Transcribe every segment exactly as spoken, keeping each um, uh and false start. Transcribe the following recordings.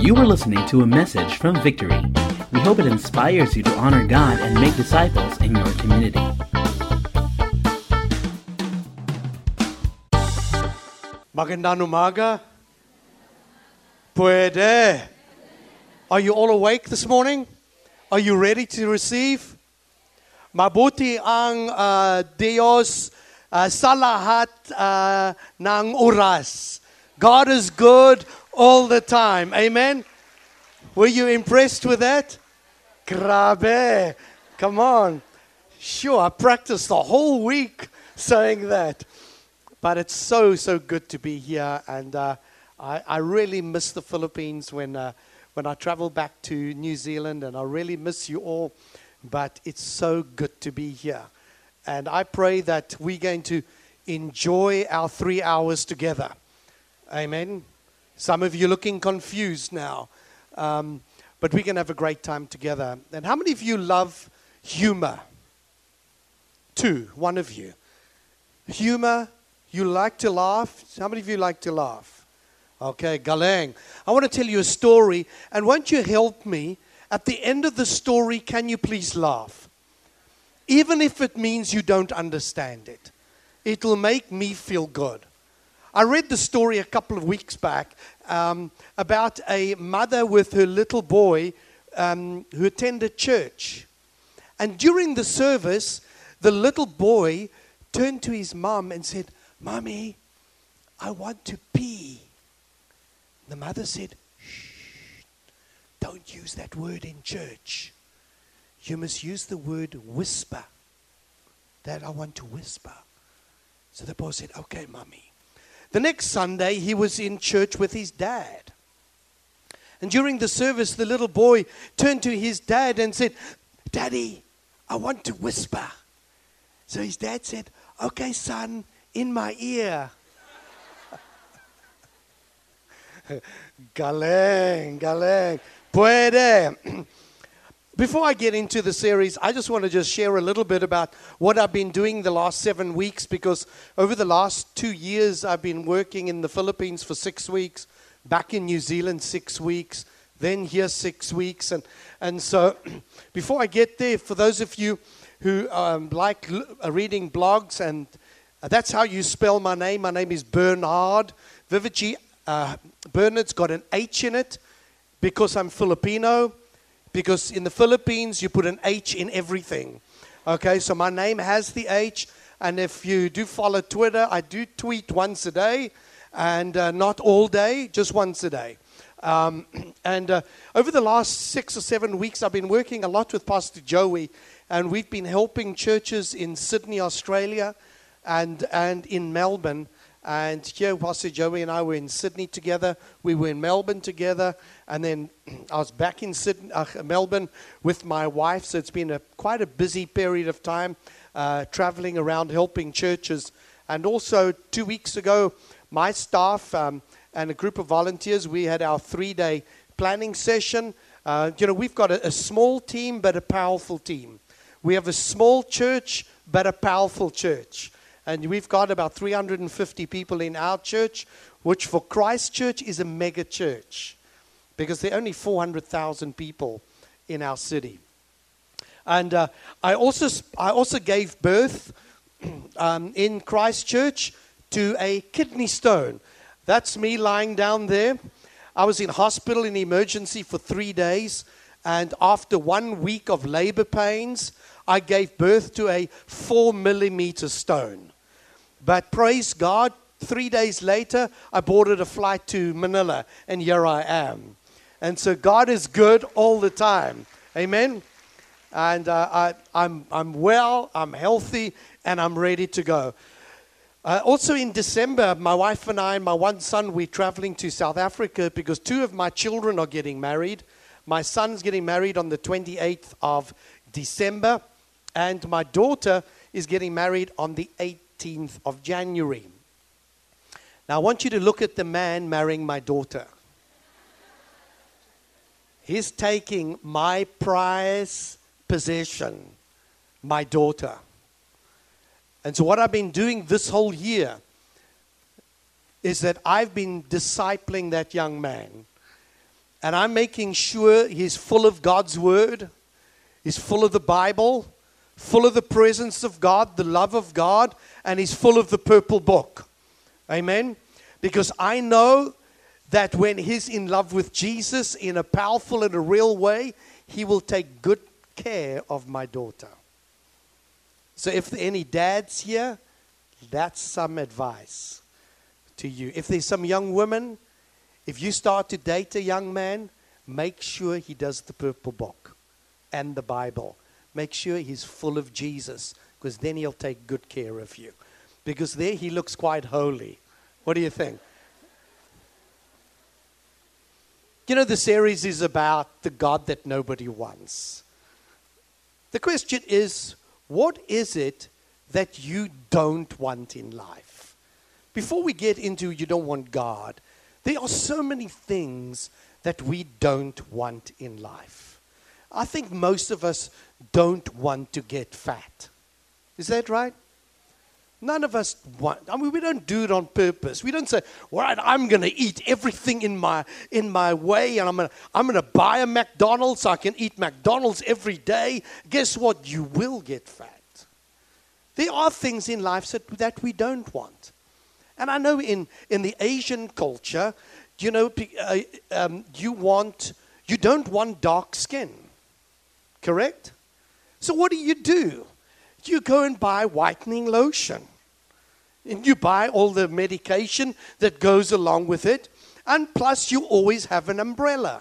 You are listening to a message from Victory. We hope it inspires you to honor God and make disciples in your community. Magandang umaga. Pwede. Are you all awake this morning? Are you ready to receive? Mabuti ang uh, Diyos uh, sa lahat uh, ng oras. God is good all the time. Amen? Were you impressed with that? Grabe. Come on. Sure, I practiced the whole week saying that. But it's so, so good to be here. And uh, I, I really miss the Philippines when, uh, when I travel back to New Zealand. And I really miss you all. But it's so good to be here. And I pray that we're going to enjoy our three hours together. Amen. Some of you looking confused now. Um, but we can have a great time together. And how many of you love humor? Two, one of you. Humor, you like to laugh? How many of you like to laugh? Okay, galing. I want to tell you a story. And won't you help me? At the end of the story, can you please laugh? Even if it means you don't understand it. It will make me feel good. I read the story a couple of weeks back um, about a mother with her little boy um, who attended church. And during the service, the little boy turned to his mom and said, "Mommy, I want to pee." The mother said, "Shh, don't use that word in church. You must use the word whisper. Dad, I want to whisper." So the boy said, "Okay, Mommy." The next Sunday, he was in church with his dad. And during the service, the little boy turned to his dad and said, "Daddy, I want to whisper." So his dad said, "Okay, son, in my ear." Galing, galing. Puede. Before I get into the series, I just want to just share a little bit about what I've been doing the last seven weeks because over the last two years, I've been working in the Philippines for six weeks, back in New Zealand six weeks, then here six weeks. And, and so before I get there, for those of you who um, like l- uh, reading blogs, and uh, that's how you spell my name. My name is Bernard. Vivici, uh, Bernard's got an H in it because I'm Filipino. Because in the Philippines, you put an H in everything. Okay, so my name has the H. And if you do follow Twitter, I do tweet once a day. And uh, not all day, just once a day. Um, and uh, over the last six or seven weeks, I've been working a lot with Pastor Joey. And we've been helping churches in Sydney, Australia, and, and in Melbourne. And here, Pastor Joey and I were in Sydney together. We were in Melbourne together. And then I was back in Sydney, uh, Melbourne with my wife. So it's been a quite a busy period of time uh, traveling around helping churches. And also two weeks ago, my staff um, and a group of volunteers, we had our three-day planning session. Uh, you know, we've got a, a small team, but a powerful team. We have a small church, but a powerful church. And we've got about three hundred fifty people in our church, which for Christ Church is a mega church. Because there are only four hundred thousand people in our city. And uh, I also I also gave birth um, in Christchurch to a kidney stone. That's me lying down there. I was in hospital in emergency for three days. And after one week of labor pains, I gave birth to a four millimeter stone. But praise God, three days later, I boarded a flight to Manila. And here I am. And so God is good all the time. Amen? And uh, I, I'm, I'm well, I'm healthy, and I'm ready to go. Uh, also in December, my wife and I and my one son, we're traveling to South Africa because two of my children are getting married. My son's getting married on the twenty-eighth of December, and my daughter is getting married on the eighteenth of January. Now, I want you to look at the man marrying my daughter. He's taking my prized possession, my daughter. And so what I've been doing this whole year is that I've been discipling that young man. And I'm making sure he's full of God's word. He's full of the Bible, full of the presence of God, the love of God, and he's full of the purple book. Amen? Because I know that when he's in love with Jesus in a powerful and a real way, he will take good care of my daughter. So if there are any dads here, that's some advice to you. If there's some young women, if you start to date a young man, make sure he does the purple book and the Bible. Make sure he's full of Jesus, because then he'll take good care of you. Because there he looks quite holy. What do you think? You know, the series is about the God that nobody wants. The question is, what is it that you don't want in life? Before we get into you don't want God, there are so many things that we don't want in life. I think most of us don't want to get fat. Is that right? None of us want. I mean, we don't do it on purpose. We don't say, "All right, I'm going to eat everything in my in my way, and I'm going to I'm going to buy a McDonald's so I can eat McDonald's every day." Guess what? You will get fat. There are things in life that, that we don't want. And I know in, in the Asian culture, you know, uh, um, you want, you don't want dark skin. Correct? So what do you do? You go and buy whitening lotion. And you buy all the medication that goes along with it. And plus you always have an umbrella.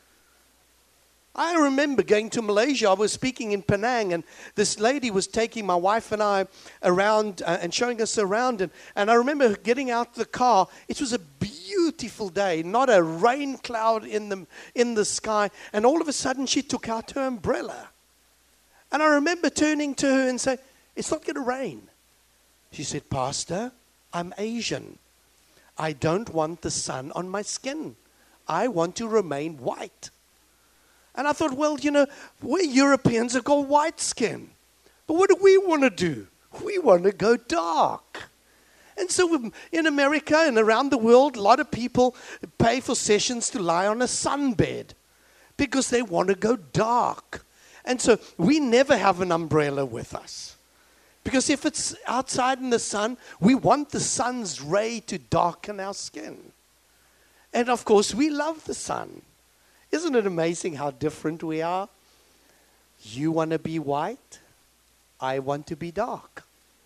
I remember going to Malaysia. I was speaking in Penang, and this lady was taking my wife and I around uh, and showing us around. And, and I remember getting out the car. It was a beautiful day, not a rain cloud in the, in the sky. And all of a sudden, she took out her umbrella. And I remember turning to her and saying, "It's not going to rain." She said, "Pastor, I'm Asian. I don't want the sun on my skin. I want to remain white." And I thought, well, you know, we Europeans have got white skin. But what do we want to do? We want to go dark. And so in America and around the world, a lot of people pay for sessions to lie on a sunbed because they want to go dark. And so we never have an umbrella with us. Because if it's outside in the sun, we want the sun's ray to darken our skin. And of course, we love the sun. Isn't it amazing how different we are? You want to be white. I want to be dark.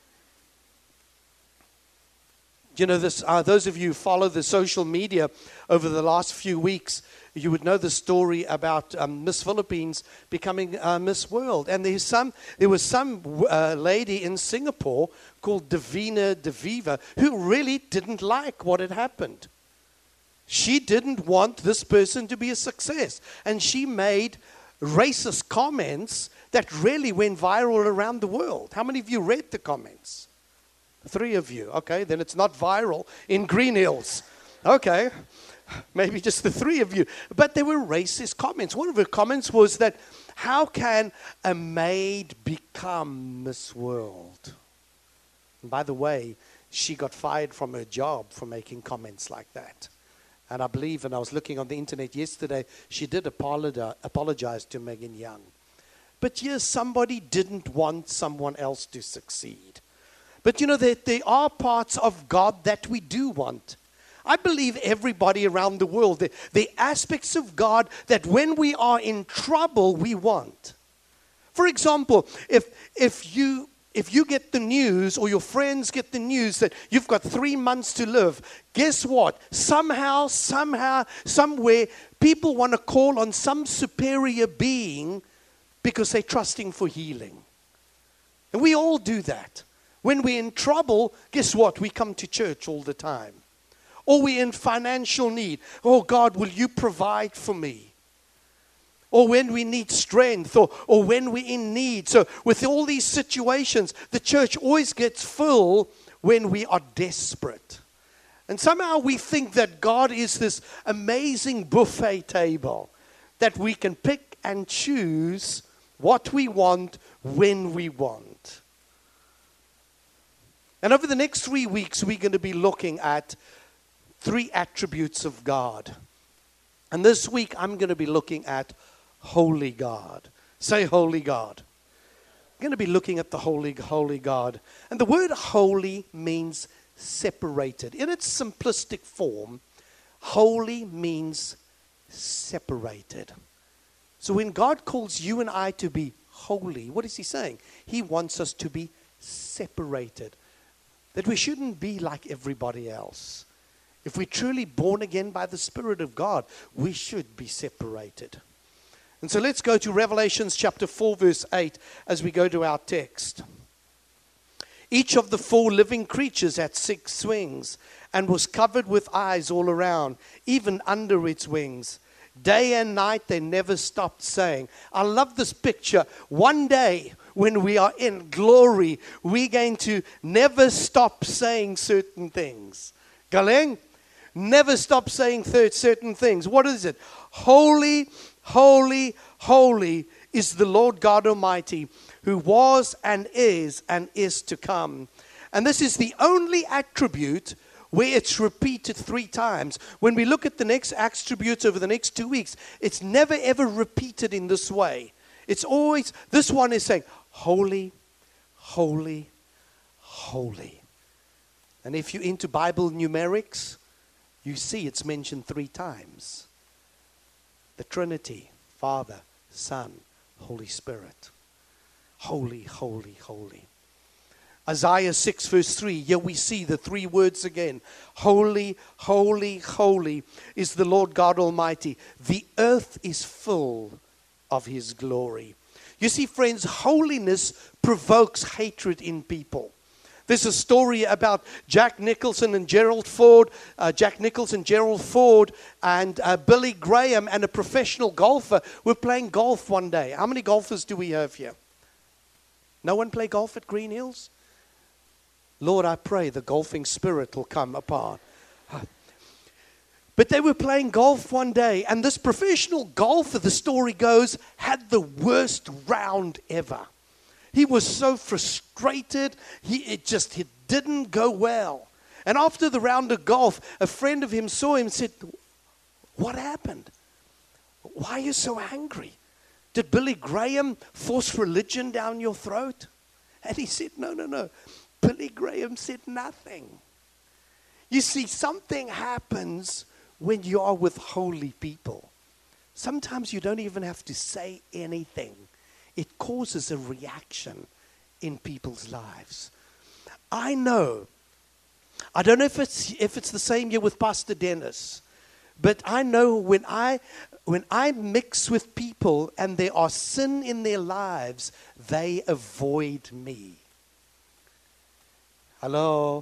You know, this, uh, those of you who follow the social media over the last few weeks, you would know the story about um, Miss Philippines becoming uh, Miss World. And there's some, there was some uh, lady in Singapore called Davina De Viva who really didn't like what had happened. She didn't want this person to be a success. And she made racist comments that really went viral around the world. How many of you read the comments? Three of you. Okay, then it's not viral in Green Hills. Okay, maybe just the three of you. But there were racist comments. One of her comments was that, how can a maid become Miss World? And by the way, she got fired from her job for making comments like that. And I believe, and I was looking on the internet yesterday, she did apologize, apologize to Megan Young. But yes, somebody didn't want someone else to succeed. But you know, there, there are parts of God that we do want. I believe everybody around the world, the, the aspects of God that when we are in trouble, we want. For example, if if you if you get the news, or your friends get the news that you've got three months to live, guess what? Somehow, somehow, somewhere, people want to call on some superior being because they're trusting for healing. And we all do that. When we're in trouble, guess what? We come to church all the time. Or we're in financial need. Oh, God, will you provide for me? Or when we need strength, or, or when we're in need. So with all these situations, the church always gets full when we are desperate. And somehow we think that God is this amazing buffet table that we can pick and choose what we want when we want. And over the next three weeks, we're going to be looking at three attributes of God. And this week I'm going to be looking at Holy God. Say Holy God. I'm going to be looking at the Holy, Holy God. And the word holy means separated. In its simplistic form, holy means separated. So when God calls you and I to be holy, what is he saying? He wants us to be separated. That we shouldn't be like everybody else. If we're truly born again by the Spirit of God, we should be separated. And so let's go to Revelations chapter four, verse eight, as we go to our text. Each of the four living creatures had six wings and was covered with eyes all around, even under its wings. Day and night they never stopped saying. I love this picture. One day when we are in glory, we're going to never stop saying certain things. Galing? Never stop saying third certain things. What is it? Holy, holy, holy is the Lord God Almighty, who was and is and is to come. And this is the only attribute where it's repeated three times. When we look at the next attributes over the next two weeks, it's never ever repeated in this way. It's always, this one is saying, holy, holy, holy. And if you're into Bible numerics, you see it's mentioned three times. The Trinity, Father, Son, Holy Spirit. Holy, holy, holy. Isaiah six verse three, here we see the three words again. Holy, holy, holy is the Lord God Almighty. The earth is full of his glory. You see, friends, holiness provokes hatred in people. There's a story about Jack Nicholson and Gerald Ford, uh, Jack Nicholson, Gerald Ford, and uh, Billy Graham, and a professional golfer were playing golf one day. How many golfers do we have here? No one play golf at Green Hills? Lord, I pray the golfing spirit will come upon. But they were playing golf one day, and this professional golfer, the story goes, had the worst round ever. He was so frustrated, he it just it didn't go well. And after the round of golf, a friend of him saw him and said, what happened? Why are you so angry? Did Billy Graham force religion down your throat? And he said, no, no, no. Billy Graham said nothing. You see, something happens when you are with holy people. Sometimes you don't even have to say anything. It causes a reaction in people's lives. I know, I don't know if it's if it's the same here with Pastor Dennis, but I know when I when I mix with people and there are sin in their lives, they avoid me. Hello?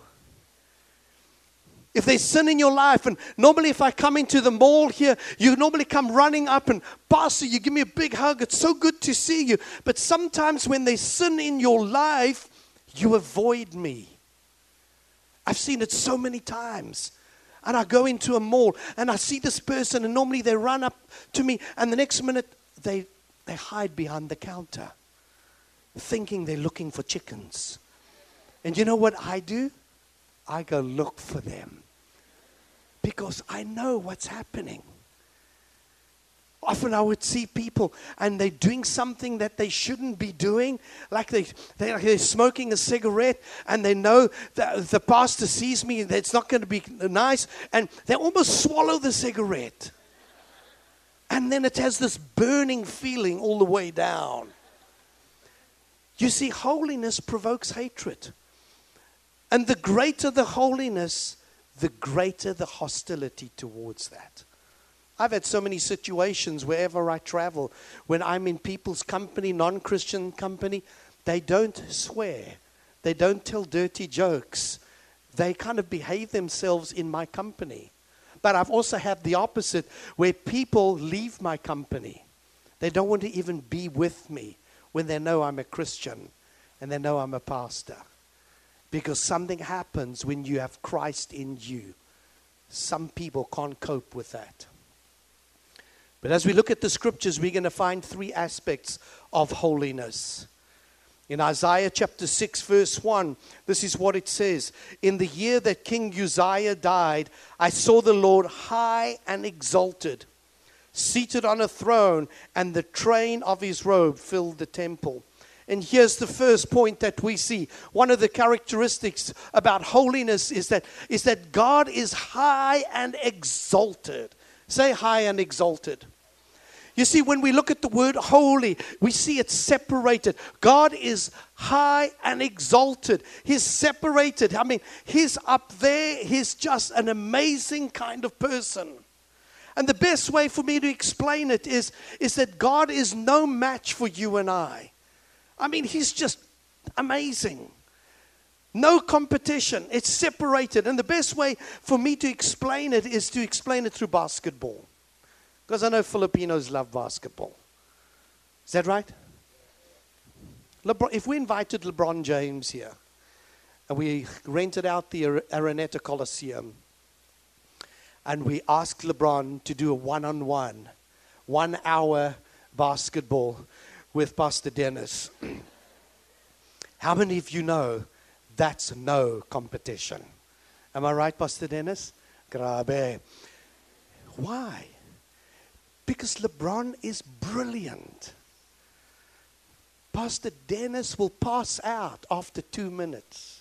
If there's sin in your life, and normally if I come into the mall here, you normally come running up and, Pastor, you give me a big hug. It's so good to see you. But sometimes when there's sin in your life, you avoid me. I've seen it so many times. And I go into a mall and I see this person, and normally they run up to me, and the next minute they, they hide behind the counter, thinking they're looking for chickens. And you know what I do? I go look for them. Because I know what's happening. Often I would see people and they're doing something that they shouldn't be doing. Like they, they, they're smoking a cigarette, and they know that the pastor sees me, that it's not going to be nice. And they almost swallow the cigarette. And then it has this burning feeling all the way down. You see, holiness provokes hatred. And the greater the holiness, the greater the hostility towards that. I've had so many situations wherever I travel, when I'm in people's company, non-Christian company, they don't swear. They don't tell dirty jokes. They kind of behave themselves in my company. But I've also had the opposite, where people leave my company. They don't want to even be with me when they know I'm a Christian and they know I'm a pastor. Because something happens when you have Christ in you. Some people can't cope with that. But as we look at the scriptures, we're going to find three aspects of holiness. In Isaiah chapter six, verse one, this is what it says. In the year that King Uzziah died, I saw the Lord high and exalted, seated on a throne, and the train of his robe filled the temple. And here's the first point that we see. One of the characteristics about holiness is that, is that God is high and exalted. Say high and exalted. You see, when we look at the word holy, we see it separated. God is high and exalted. He's separated. I mean, he's up there. He's just an amazing kind of person. And the best way for me to explain it is, is that God is no match for you and I. I mean, he's just amazing. No competition. It's separated. And the best way for me to explain it is to explain it through basketball. Because I know Filipinos love basketball. Is that right? LeBron, if we invited LeBron James here, and we rented out the Araneta Coliseum, and we asked LeBron to do a one-on-one, one-hour basketball with Pastor Dennis, how many of you know that's no competition? Am I right, Pastor Dennis? Grabe. Why? Because LeBron is brilliant. Pastor Dennis will pass out after two minutes.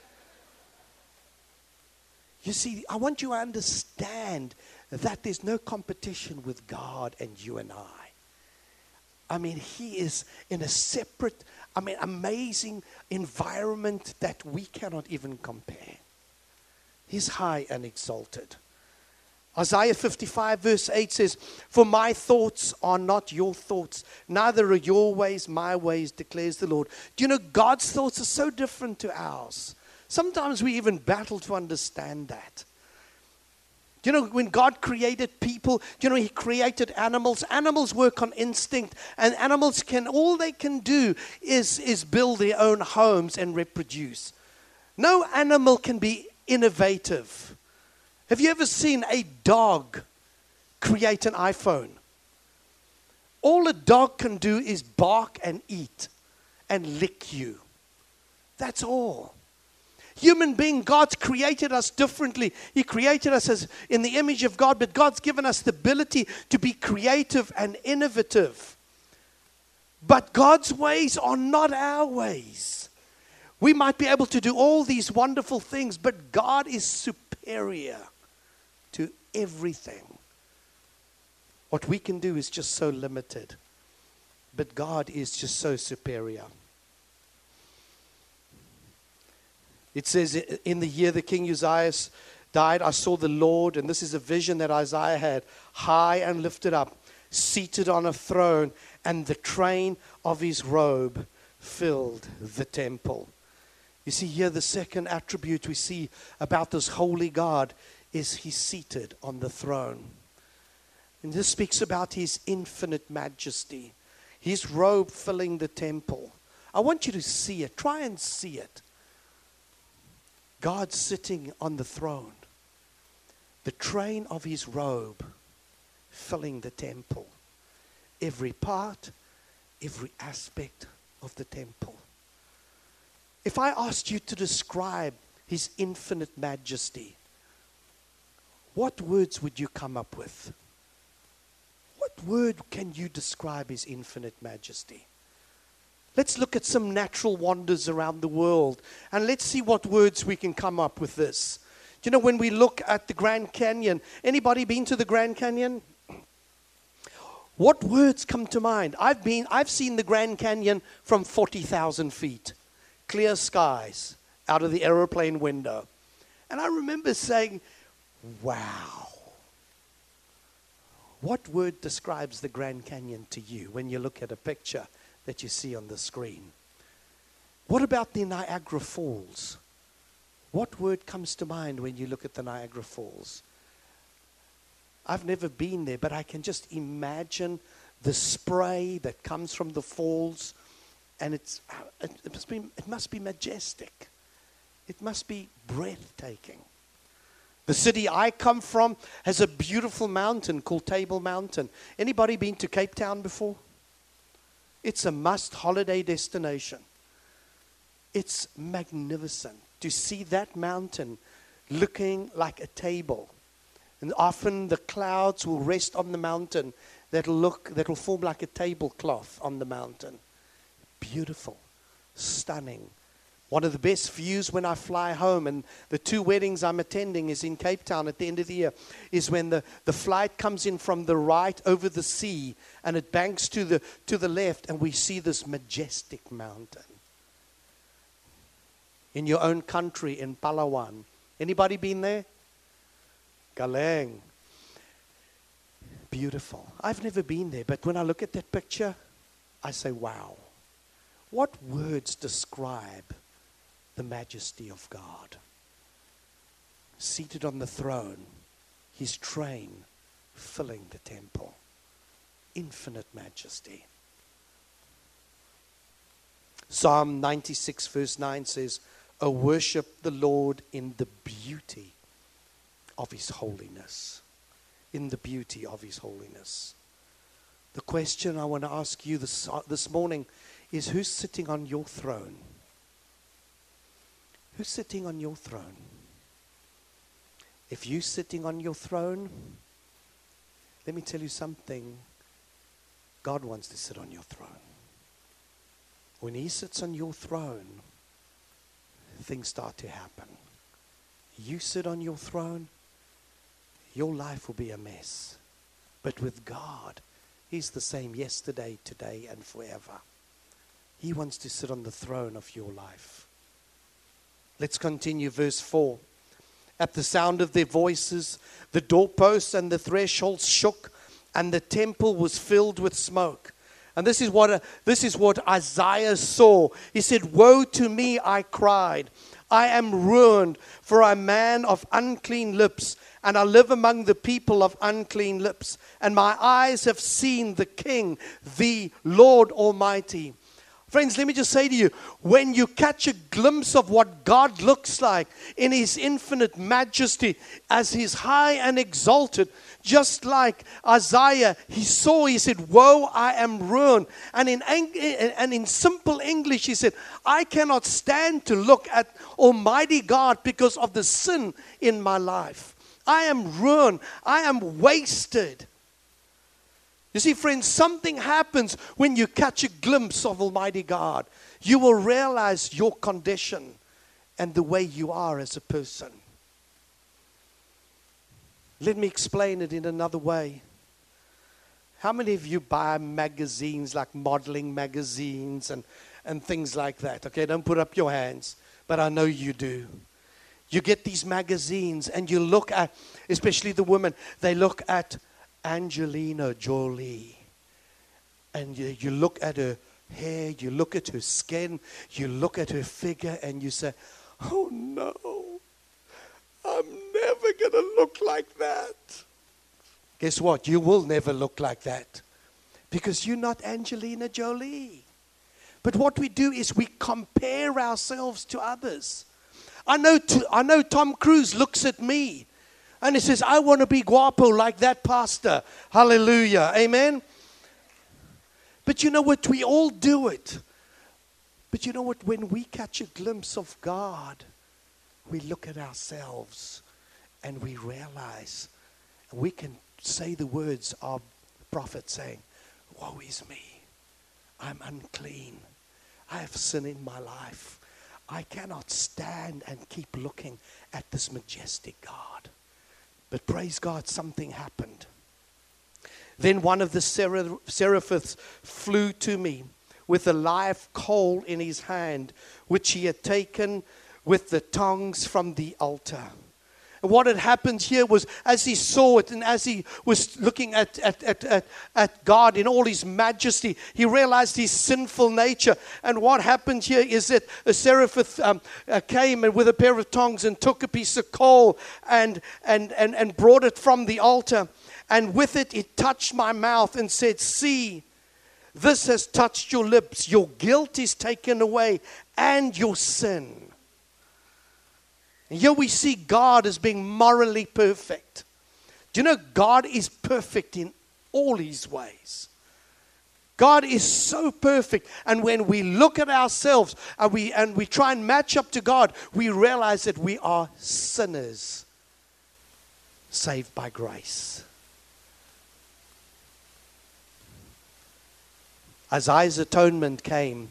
You see, I want you to understand that there's no competition with God and you and I. I mean, he is in a separate, I mean, amazing environment that we cannot even compare. He's high and exalted. Isaiah fifty-five verse eight says, "For my thoughts are not your thoughts, neither are your ways my ways, declares the Lord." Do you know God's thoughts are so different to ours? Sometimes we even battle to understand that. Do you know when God created people, do you know he created animals? Animals work on instinct, and animals can, all they can do is, is build their own homes and reproduce. No animal can be innovative. Have you ever seen a dog create an iPhone? All a dog can do is bark and eat and lick you. That's all. Human being, God's created us differently. He created us as in the image of God, but God's given us the ability to be creative and innovative. But God's ways are not our ways. We might be able to do all these wonderful things, but God is superior to everything. What we can do is just so limited, but God is just so superior. It says, in the year the King Uzziah died, I saw the Lord, and this is a vision that Isaiah had, high and lifted up, seated on a throne, and the train of his robe filled the temple. You see here, the second attribute we see about this holy God is he's seated on the throne. And this speaks about his infinite majesty, his robe filling the temple. I want you to see it. Try and see it. God sitting on the throne, the train of his robe filling the temple, every part, every aspect of the temple. If I asked you to describe his infinite majesty, what words would you come up with? What word can you describe his infinite majesty? Let's look at some natural wonders around the world, and let's see what words we can come up with this. You know, when we look at the Grand Canyon, anybody been to the Grand Canyon? What words come to mind? I've been, I've seen the Grand Canyon from forty thousand feet. Clear skies out of the aeroplane window. And I remember saying, wow. What word describes the Grand Canyon to you when you look at a picture that you see on the screen? What about the Niagara Falls? What word comes to mind when you look at the Niagara Falls? I've never been there, but I can just imagine the spray that comes from the falls, and it's it must be it must be majestic. It must be breathtaking. The city I come from has a beautiful mountain called Table Mountain. Anybody been to Cape Town before? It's a must holiday destination. It's magnificent to see that mountain looking like a table. And often the clouds will rest on the mountain that'll look, that'll form like a tablecloth on the mountain. Beautiful, stunning. One of the best views when I fly home, and the two weddings I'm attending is in Cape Town at the end of the year, is when the, the flight comes in from the right over the sea and it banks to the, to the left, and we see this majestic mountain. In your own country, in Palawan. Anybody been there? Galang. Beautiful. I've never been there, but when I look at that picture, I say, wow. What words describe the majesty of God? Seated on the throne, his train filling the temple. Infinite majesty. Psalm ninety-six verse nine says, "O worship the Lord in the beauty of his holiness." In the beauty of his holiness. The question I want to ask you this, uh, this morning is, who's sitting on your throne? Who's sitting on your throne? If you're sitting on your throne, let me tell you something. God wants to sit on your throne. When he sits on your throne, things start to happen. You sit on your throne, your life will be a mess. But with God, he's the same yesterday, today, and forever. He wants to sit on the throne of your life. Let's continue verse four. At the sound of their voices, the doorposts and the thresholds shook, and the temple was filled with smoke. And this is what uh, this is what Isaiah saw. He said, "Woe to me, I cried. I am ruined, for I'm a man of unclean lips, and I live among the people of unclean lips. And my eyes have seen the King, the Lord Almighty." Friends, let me just say to you, when you catch a glimpse of what God looks like in his infinite majesty, as he's high and exalted, just like Isaiah, he saw, he said, "Woe, I am ruined." And in, and in simple English, he said, "I cannot stand to look at Almighty God because of the sin in my life. I am ruined. I am wasted." You see, friends, something happens when you catch a glimpse of Almighty God. You will realize your condition and the way you are as a person. Let me explain it in another way. How many of you buy magazines, like modeling magazines and, and things like that? Okay, don't put up your hands, but I know you do. You get these magazines and you look at, especially the women, they look at Angelina Jolie. And you, you look at her hair, you look at her skin, you look at her figure, and you say, "Oh no, I'm never going to look like that." Guess what? You will never look like that, because you're not Angelina Jolie. But what we do is we compare ourselves to others. I know, to, I know Tom Cruise looks at me and he says, "I want to be guapo like that pastor." Hallelujah. Amen. But you know what? We all do it. But you know what? When we catch a glimpse of God, we look at ourselves and we realize, we can say the words of the prophet saying, "Woe is me. I'm unclean. I have sin in my life. I cannot stand and keep looking at this majestic God." But praise God, something happened. Then one of the seraphims flew to me with a live coal in his hand, which he had taken with the tongs from the altar. And what had happened here was, as he saw it and as he was looking at, at, at, at, at God in all his majesty, he realized his sinful nature. And what happened here is that a seraphim um, uh, came and with a pair of tongs and took a piece of coal and, and, and, and brought it from the altar. And with it, it touched my mouth and said, "See, this has touched your lips. Your guilt is taken away and your sin." And here we see God as being morally perfect. Do you know God is perfect in all his ways? God is so perfect. And when we look at ourselves and we, and we try and match up to God, we realize that we are sinners. saved by grace. Isaiah's atonement came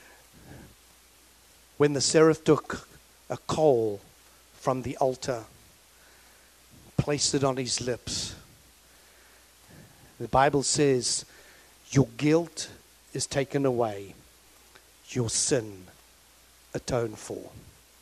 when the seraph took a coal from the altar, placed it on his lips. The Bible says, your guilt is taken away, your sin atoned for.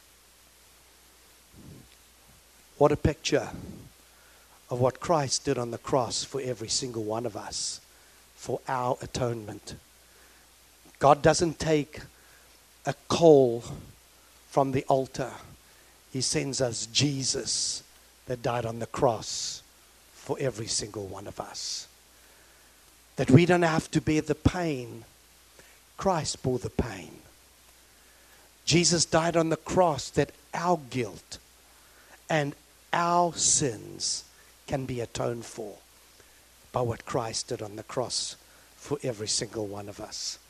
What a picture of what Christ did on the cross for every single one of us, for our atonement. God doesn't take a coal from the altar. He sends us Jesus that died on the cross for every single one of us. That we don't have to bear the pain. Christ bore the pain. Jesus died on the cross that our guilt and our sins can be atoned for by what Christ did on the cross for every single one of us.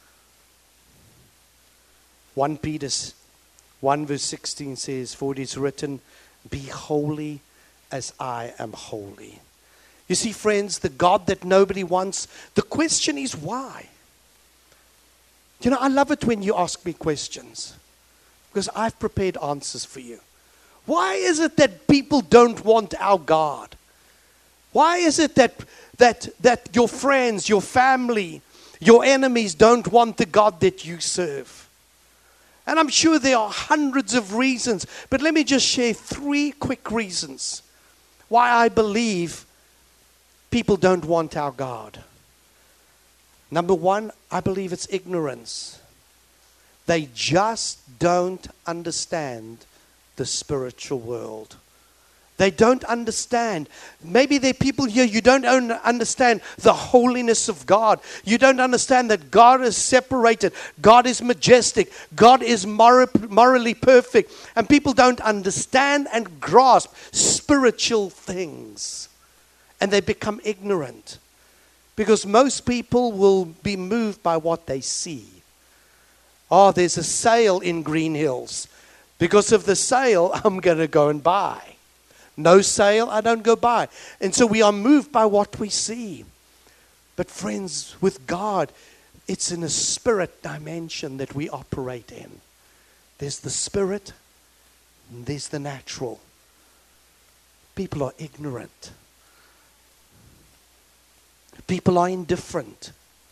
First Peter one verse sixteen says, for it is written, be holy as I am holy. You see, friends, the God that nobody wants, the question is why? You know, I love it when you ask me questions, because I've prepared answers for you. Why is it that people don't want our God? Why is it that that that your friends, your family, your enemies don't want the God that you serve? And I'm sure there are hundreds of reasons, but let me just share three quick reasons why I believe people don't want our God. Number one, I believe it's ignorance. They just don't understand the spiritual world. They don't understand. Maybe there are people here, you don't understand the holiness of God. You don't understand that God is separated. God is majestic. God is mor- morally perfect. And people don't understand and grasp spiritual things. And they become ignorant. Because most people will be moved by what they see. Oh, there's a sale in Green Hills. Because of the sale, I'm going to go and buy. No sale, I don't go buy. And so we are moved by what we see. But friends, with God, it's in a spirit dimension that we operate in. There's the spirit, and there's the natural. People are ignorant. People are indifferent.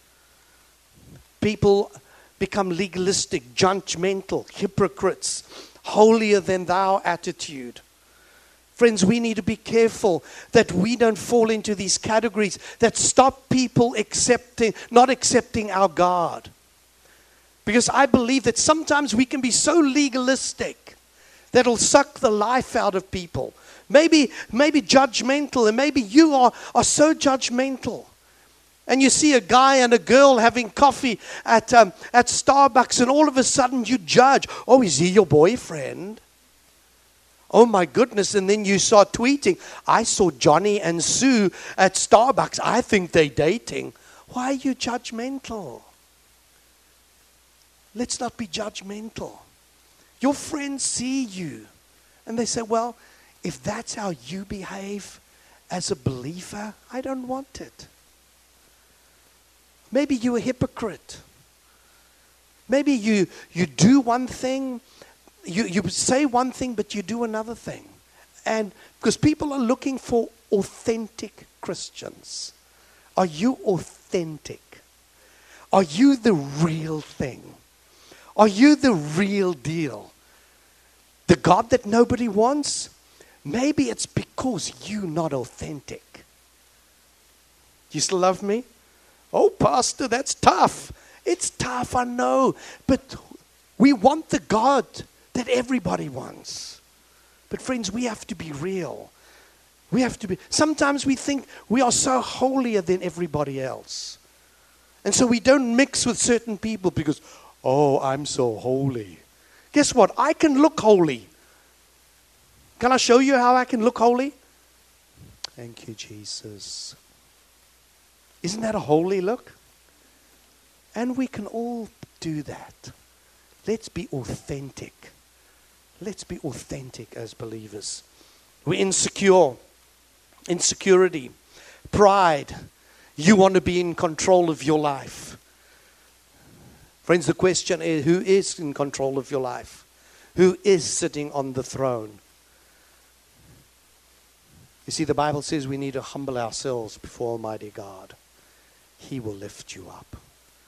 People become legalistic, judgmental, hypocrites, holier than thou attitude. Friends, we need to be careful that we don't fall into these categories that stop people accepting, not accepting our God. Because I believe that sometimes we can be so legalistic that it'll suck the life out of people. Maybe, maybe judgmental, and maybe you are, are so judgmental. And you see a guy and a girl having coffee at um, at Starbucks, and all of a sudden you judge. Oh, is he your boyfriend? Oh my goodness, and then you start tweeting, I saw Johnny and Sue at Starbucks. I think they're dating. Why are you judgmental? Let's not be judgmental. Your friends see you and they say, well, if that's how you behave as a believer, I don't want it. Maybe you're a hypocrite. Maybe you, you do one thing, You, you say one thing, but you do another thing. And because people are looking for authentic Christians. Are you authentic? Are you the real thing? Are you the real deal? The God that nobody wants? Maybe it's because you're not authentic. You still love me? Oh, Pastor, that's tough. It's tough, I know. But we want the God that everybody wants. But friends, we have to be real. We have to be. Sometimes we think we are so holier than everybody else. And so we don't mix with certain people because, oh, I'm so holy. Guess what? I can look holy. Can I show you how I can look holy? Thank you, Jesus. Isn't that a holy look? And we can all do that. Let's be authentic. Let's be authentic as believers. We're insecure. insecurity, pride. You want to be in control of your life. Friends, the question is, who is in control of your life? Who is sitting on the throne? You see, the Bible says we need to humble ourselves before Almighty God. He will lift you up.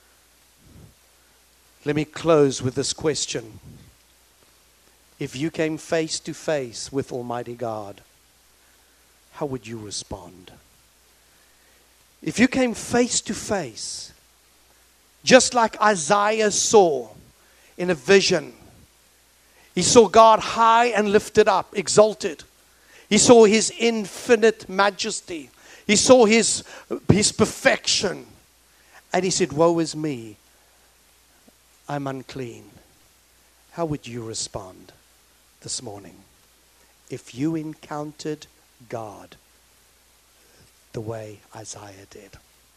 Let me close with this question. If you came face to face with Almighty God, how would you respond? If you came face to face, just like Isaiah saw in a vision, he saw God high and lifted up, exalted. He saw his infinite majesty. He saw his, his perfection. And he said, woe is me, I'm unclean. How would you respond this morning if you encountered God the way Isaiah did?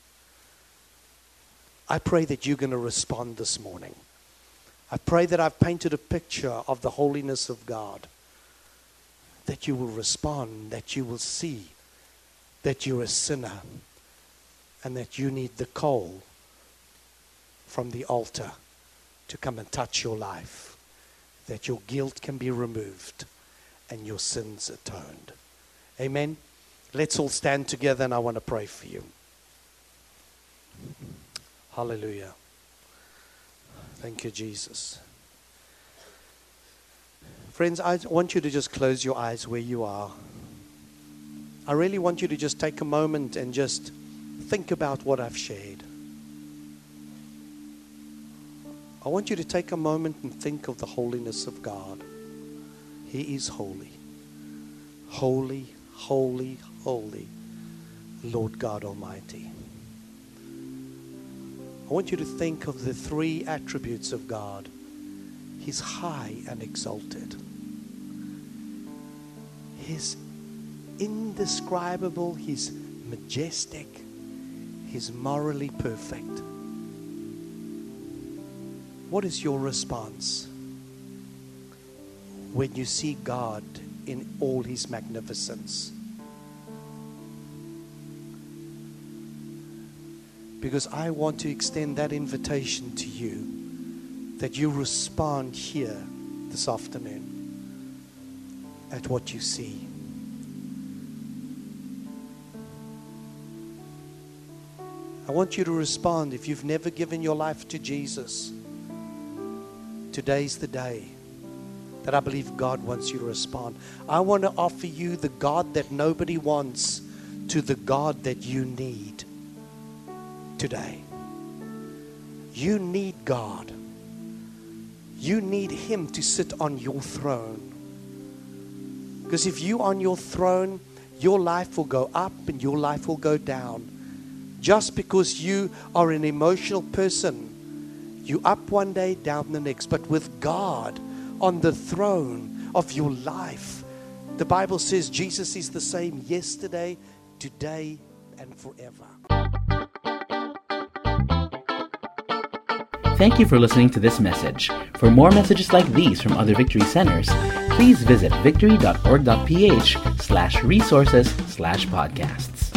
I pray that you're going to respond this morning. I pray that I've painted a picture of the holiness of God, that you will respond, that you will see that you're a sinner and that you need the coal from the altar to come and touch your life, that your guilt can be removed and your sins atoned. Amen. Let's all stand together and I want to pray for you. Hallelujah. Thank you, Jesus. Friends, I want you to just close your eyes where you are. I really want you to just take a moment and just think about what I've shared. I want you to take a moment and think of the holiness of God. He is holy. Holy, holy, holy, Lord God Almighty. I want you to think of the three attributes of God. He's high and exalted. He's indescribable. He's majestic. He's morally perfect. What is your response when you see God in all his magnificence? Because I want to extend that invitation to you, that you respond here this afternoon at what you see. I want you to respond. If you've never given your life to Jesus, today's the day that I believe God wants you to respond. I want to offer you the God that nobody wants to the God that you need today. You need God. You need him to sit on your throne. Because if you're on your throne, your life will go up and your life will go down. Just because you are an emotional person, you up one day, down the next. But with God on the throne of your life, the Bible says Jesus is the same yesterday, today, and forever. Thank you for listening to this message. For more messages like these from other Victory Centers, please visit victory dot org dot p h slash resources slash podcasts.